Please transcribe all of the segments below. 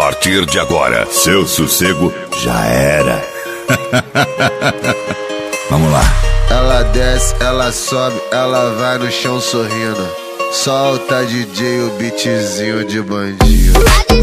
partir de agora, seu sossego já era. Vamos lá. Ela desce, ela sobe, ela vai no chão sorrindo. Solta DJ o beatzinho de bandido.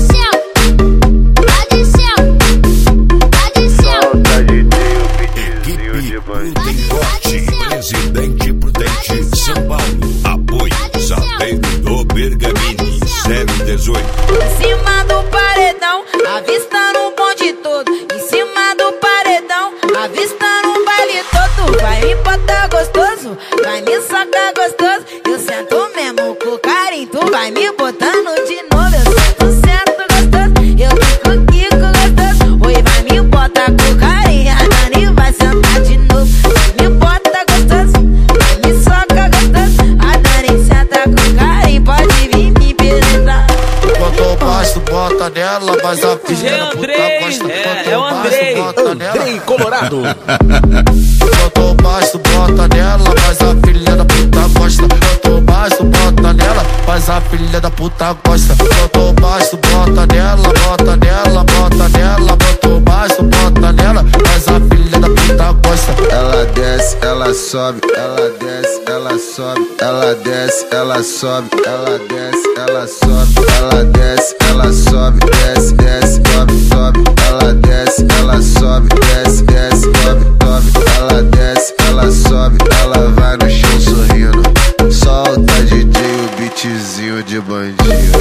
Solta DJ o beatzinho de bandido. Presidente Prudente, São Paulo. Apoio Saveiro do Bergamini 018. Em cima do paredão, avistando o bonde todo. Em cima do paredão, avistando o baile todo. Vai me botar gostoso, vai me sacar gostoso. Eu sento mesmo com carinho, tu vai me botando de novo. Eu sento gostoso, eu fico aqui com gostoso. Oi, vai me botar com carinho, a Dani vai sentar de novo. Me bota gostoso, vai me soca gostoso. A Dani senta com carinho, pode vir me penetrar. Botou baixo, bota nela, mas a filha da puta gosta. É o Andrei, Andrei Colorado. Botou baixo, bota nela, mas a filha da puta gosta. Botou baixo, bota nela, mas a filha da puta gosta. Botou baixo, bota nela, bota nela, bota nela. Botou baixo, bota nela, mas a filha da puta gosta. Ela desce, ela sobe, ela desce, ela sobe, ela desce, ela sobe, ela desce, ela sobe, ela desce, ela sobe, desce, desce, sobe, sobe. Ela desce, ela sobe, desce, desce, sobe, sobe. Ela desce, ela sobe, ela vai no chão sorrindo. Solta DJ o beatzinho de bandido.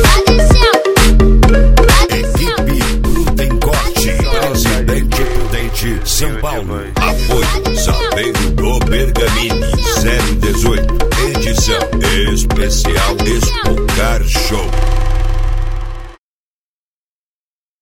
Equipe Prudencorte, Presidente Prudente, São Paulo. Apoio Saveiro do Bergamini 018. Edição especial Espocar Show.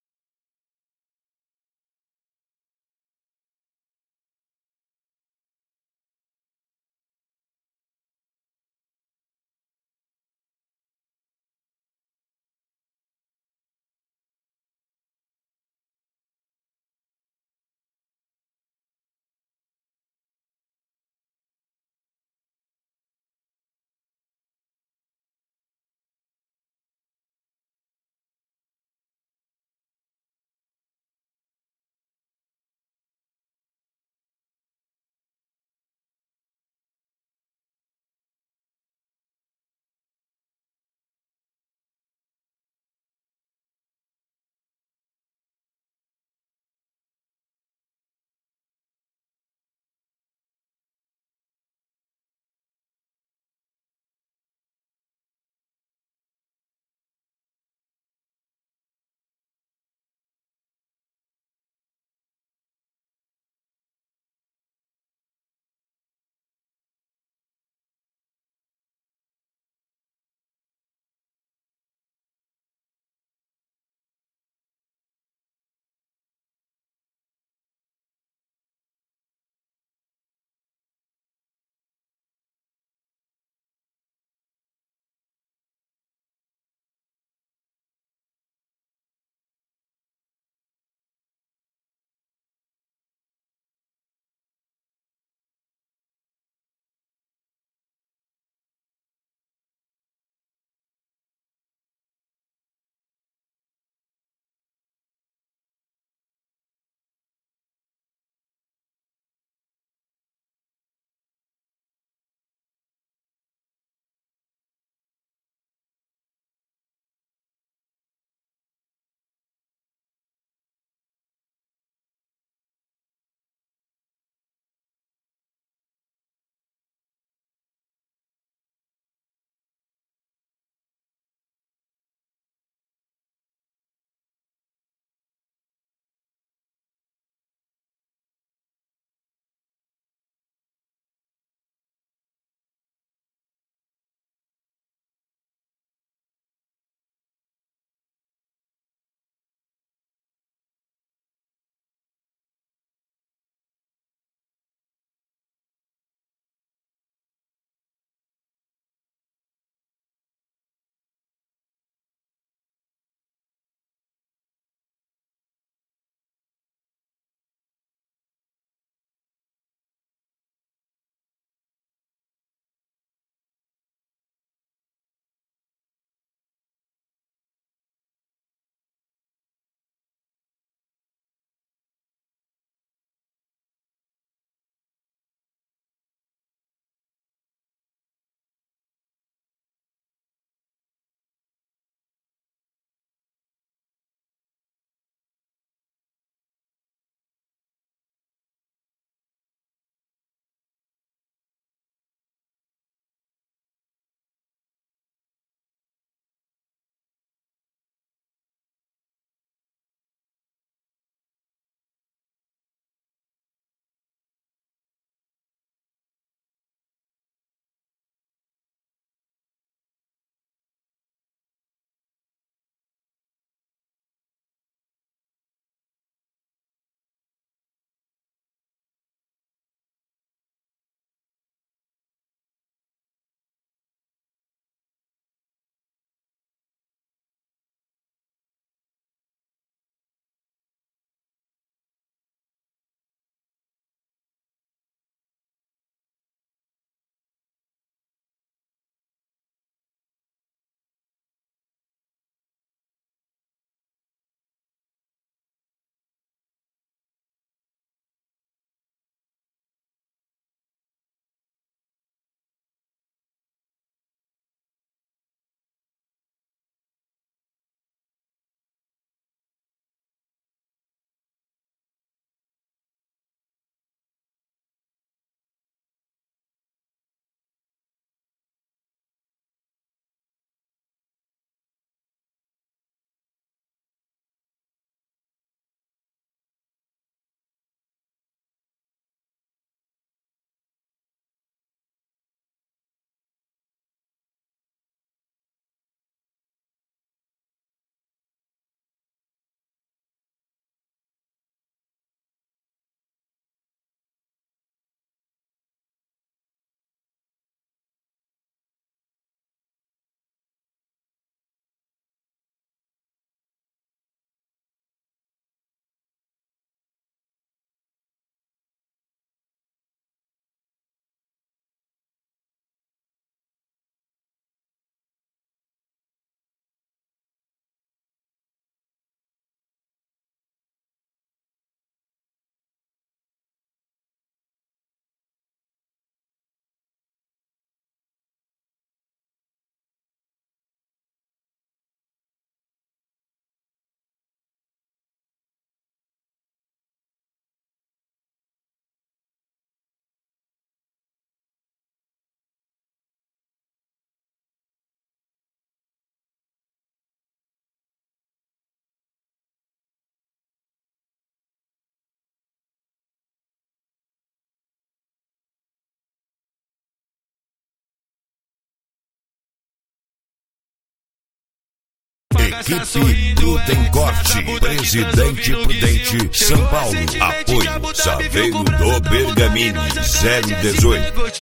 Equipe Prudencorte, Presidente Prudente, São Paulo. Apoio Saveiro do Bergamini 018.